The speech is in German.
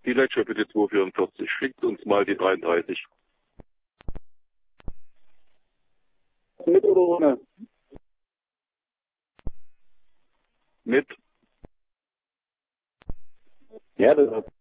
Villager bitte 244. Schickt uns mal die 33. Mit oder ohne? Mit. Ja, das